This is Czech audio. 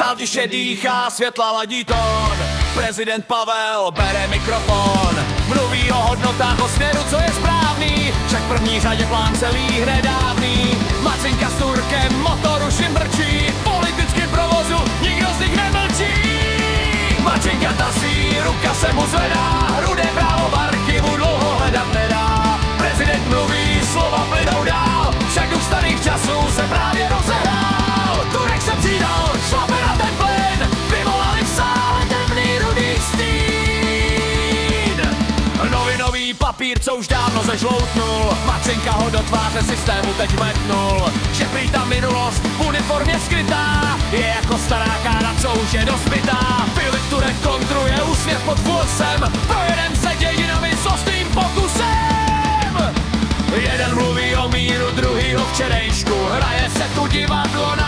Sál tiše dýchá, světla ladí tón. Prezident Pavel bere mikrofon, mluví o hodnotách, o směru, co je správný. Však v první řadě plán celý hre dávný. Macinka s Turkem, motor už jim brčí, v politickém provozu nikdo z nich nemlčí. Macinka tasí, ruka se mu zvedá, rudé právo v archivu dlouho hledat nedá. Prezident mluví, slova plynou dál, však duch starých časů se právě rozehrál. Turek se přidal, šlape na ten plyn, vyvolali v sále temný rudý stín. Novinový papír, co už dávno zežloutnul, Macinka ho do tváře systému teď metnul. Že prý ta minulost v uniformě skrytá je jako stará kára, co už je dospitá. Filip Turek kontruje úsměv pod vůzem, projedem se dějinami s ostrým pokusem. Jeden mluví o míru, druhý o včerejšku, hraje se tu divadlo na